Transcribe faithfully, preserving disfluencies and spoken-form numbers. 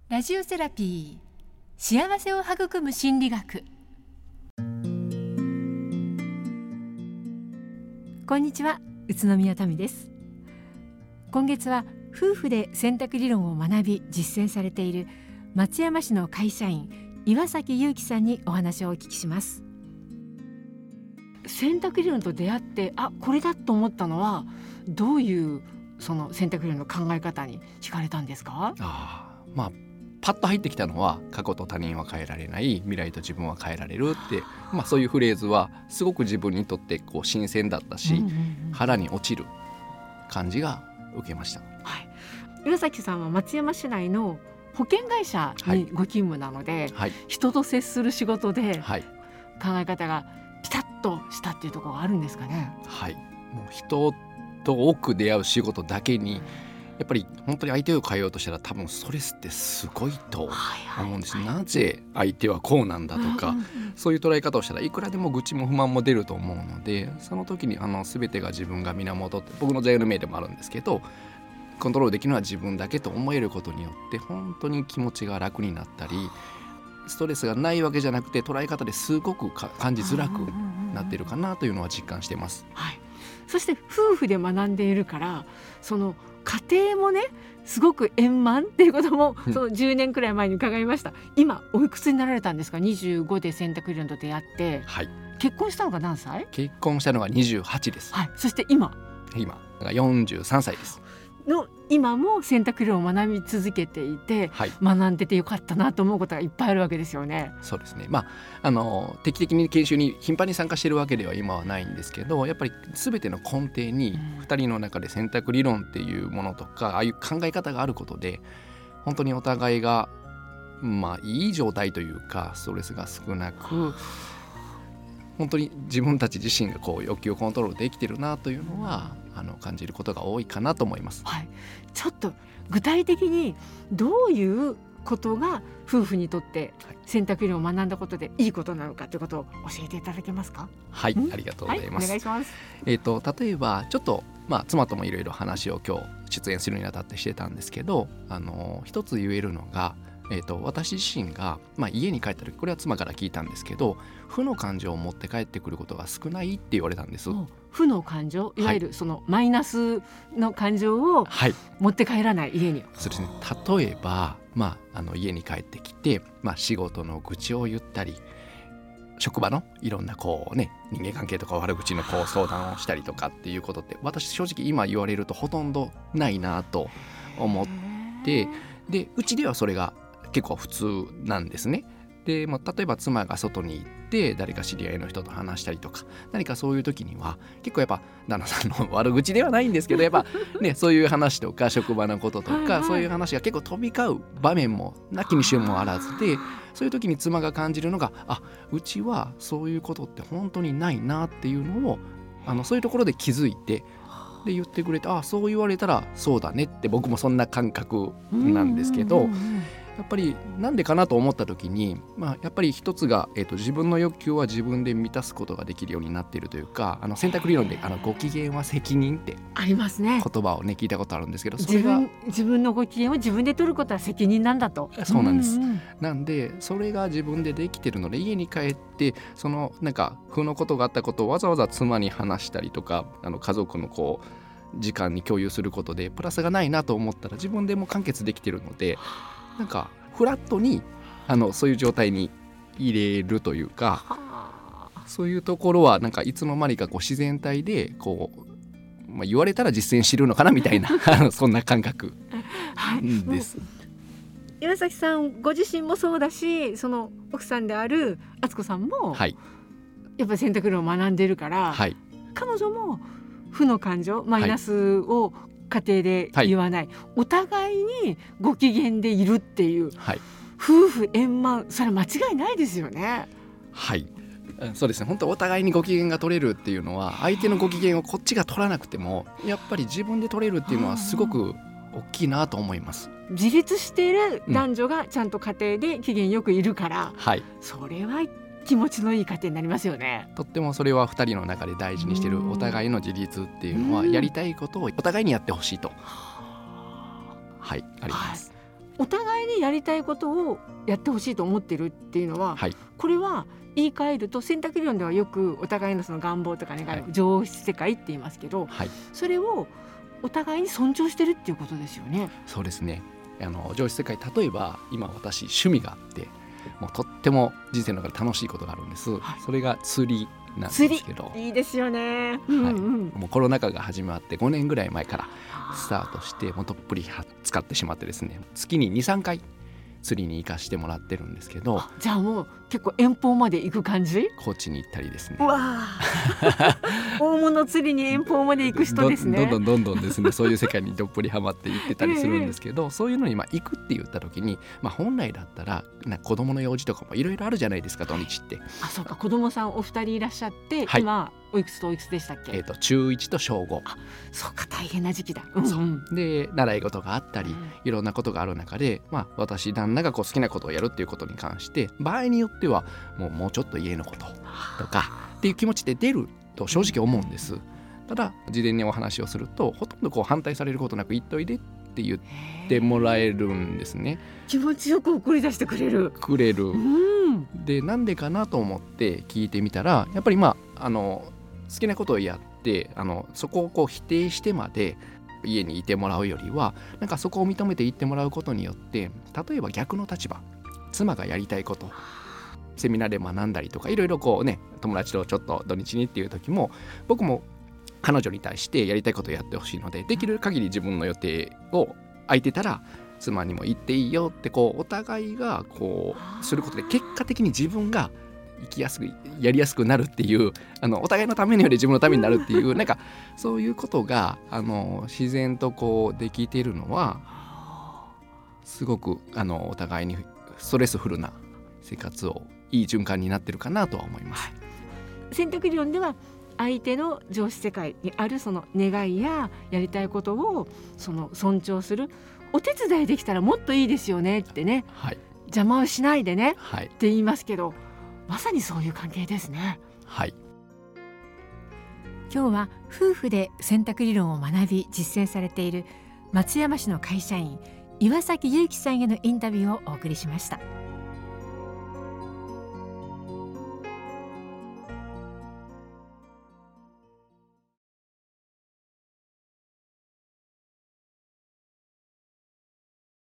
ラジオセラピー、幸せを育む心理学。こんにちは、宇都宮民です。今月は夫婦で選択理論を学び実践されている松山市の会社員岩崎祐樹さんにお話をお聞きします。選択理論と出会ってあこれだと思ったのはどういうその選択理論の考え方に惹かれたんですか？ あまあパッと入ってきたのは、過去と他人は変えられない、未来と自分は変えられるって、まあ、そういうフレーズはすごく自分にとってこう新鮮だったし、うんうんうん、腹に落ちる感じが受けました、 はい、岩崎さんは松山市内の保険会社にご勤務なので、はい、人と接する仕事で考え方がピタッとしたっていうところがあるんですかね？ はい、もう人と多く出会う仕事だけにやっぱり本当に相手を変えようとしたら多分ストレスってすごいと思うんです、はいはいはい、なぜ相手はこうなんだとか、うんうんうん、そういう捉え方をしたらいくらでも愚痴も不満も出ると思うので、その時にあの全てが自分が源って、僕の座右の銘でもあるんですけど、コントロールできるのは自分だけと思えることによって本当に気持ちが楽になったり、ストレスがないわけじゃなくて捉え方ですごく感じづらくなっているかなというのは実感しています、 はい、そして夫婦で学んでいるからその家庭もねすごく円満っていうこともそのじゅうねんくらい前に伺いました。今おいくつになられたんですか？にじゅうごで選択理論と出会って、はい、結婚したのが何歳？ 結婚したのがにじゅうはちです、 はい、そして今今がよんじゅうさんさいですの今も選択理論を学び続けていて、はい、学んでてよかったなと思うことがいっぱいあるわけですよね。 そうですね、まあ、あの定期的に研修に頻繁に参加しているわけでは今はないんですけど、やっぱり全ての根底にふたりの中で選択理論っていうものとか、ああいう考え方があることで本当にお互いが、まあ、いい状態というかストレスが少なく本当に自分たち自身がこう欲求をコントロールできてるなというのはあの感じることが多いかなと思います、 はい、ちょっと具体的にどういうことが夫婦にとって選択理論を学んだことでいいことなのかということを教えていただけますか？ はい、ありがとうございます、はい、 お願いします。 えーと、例えばちょっと、まあ、妻ともいろいろ話を今日出演するにあたってしてたんですけど、あの一つ言えるのがえー、と私自身が、まあ、家に帰った時、これは妻から聞いたんですけど、負の感情を持って帰ってくることが少ないって言われたんです。 負の感情、いわゆるそのマイナスの感情を持って帰らない、家に。 そうですね、例えば、まあ、あの家に帰ってきて、まあ、仕事の愚痴を言ったり、職場のいろんなこう、ね、人間関係とか悪口のこう相談をしたりとかっていうことって、私正直今言われるとほとんどないなと思って、でうちではそれが結構普通なんですね。で、まあ、例えば妻が外に行って誰か知り合いの人と話したりとか、何かそういう時には結構やっぱ旦那さんの悪口ではないんですけど、やっぱねそういう話とか職場のこととかはい、はい、そういう話が結構飛び交う場面もなきにしもあらずで、そういう時に妻が感じるのが、あ、うちはそういうことって本当にないなっていうのをあのそういうところで気づいて、で言ってくれて、あ、そう言われたらそうだねって、僕もそんな感覚なんですけど、やっぱりなんでかなと思った時に、まあ、やっぱり一つが、えーと、自分の欲求は自分で満たすことができるようになっているというか、あの選択理論であのご機嫌は責任ってありますね、 言葉をね聞いたことあるんですけど、それが自分、自分のご機嫌を自分で取ることは責任なんだと。 そうなんです、うんうん、なんでそれが自分でできてるので、家に帰ってそのなんか負のことがあったことをわざわざ妻に話したりとか、あの家族のこう時間に共有することでプラスがないなと思ったら自分でも完結できてるので、なんかフラットにあのそういう状態に入れるというか、そういうところはなんかいつの間にかこう自然体でこう、まあ、言われたら実践してるのかなみたいなそんな感覚です、はい、 岩崎さんご自身もそうだし、その奥さんである敦子さんも、はい、やっぱり選択論を学んでるから、はい、彼女も負の感情、マイナスを家庭で言わない、はい、お互いにご機嫌でいるっていう、はい、夫婦円満、それは間違いないですよね。 はい、そうですね、本当お互いにご機嫌が取れるっていうのは、相手のご機嫌をこっちが取らなくてもやっぱり自分で取れるっていうのはすごく大きいなと思います。 自立している男女がちゃんと家庭で機嫌よくいるから、うん、はい、それは気持ちのいい家庭になりますよね。 とってもそれはふたりの中で大事にしているお互いの自立っていうのは、やりたいことをお互いにやってほしいと、はい、あります。 はお互いにやりたいことをやってほしいと思ってるっていうのは、 はい、 これは言い換えると選択理論ではよくお互いのその願望とか願い、はい、上質世界って言いますけど、はい、それをお互いに尊重してるっていうことですよね。 そうですね。あの上質世界、例えば今私趣味があってもうとっても人生の中で楽しいことがあるんです、はい、それが釣りなんですけど、 いいですよね、 うんうん、はい、もうコロナ禍が始まってごねんぐらい前からスタートしてもうどっぷり使ってしまってですね、月に にさんかい釣りに行かしてもらってるんですけど。 じゃあもう結構遠方まで行く感じ？ 高知に行ったりですね。 うわ大物釣りに遠方まで行く人ですね。 どんどんどんどんですねそういう世界にどっぷりハマって行ってたりするんですけど、えー、そういうのにまあ行くって言った時に、まあ、本来だったらなんか子供の用事とかもいろいろあるじゃないですか、土日って。 あ、そうか、子供さんお二人いらっしゃって、はい、今おいくつとおいくつでしたっけ？ えーと、中いちと小ご。 あ、そうか、大変な時期だ、 うんうん、そうで習い事があったり、うん、いろんなことがある中で、まあ、私旦那がこう好きなことをやるっていうことに関して場合によってはもう、もうちょっと家のこととかっていう気持ちで出ると正直思うんです。ただ事前にお話をするとほとんどこう反対されることなく行っといでって言ってもらえるんですね。 気持ちよく送り出してくれるくれる、うん、でなんでかなと思って聞いてみたら、やっぱりまああの好きなことをやってあのそこをこう否定してまで家にいてもらうよりは、なんかそこを認めて言ってもらうことによって、例えば逆の立場、妻がやりたいことセミナーで学んだりとかいろいろこうね、友達とちょっと土日にっていう時も僕も彼女に対してやりたいことをやってほしいので、できる限り自分の予定を空いてたら妻にも言っていいよってこうお互いがこうすることで結果的に自分が生きやすくやりやすくなるっていう、あのお互いのためにより自分のためになるっていうなんかそういうことがあの自然とこうできているのはすごくあのお互いにストレスフルな生活をいい循環になってるかなとは思います。 選択理論では相手の上質世界にあるその願いややりたいことをその尊重する、お手伝いできたらもっといいですよねってね、はい、邪魔をしないでね、はい、って言いますけど、まさにそういう関係ですね。 はい。 今日は夫婦で選択理論を学び実践されている松山市の会社員岩崎祐樹さんへのインタビューをお送りしました。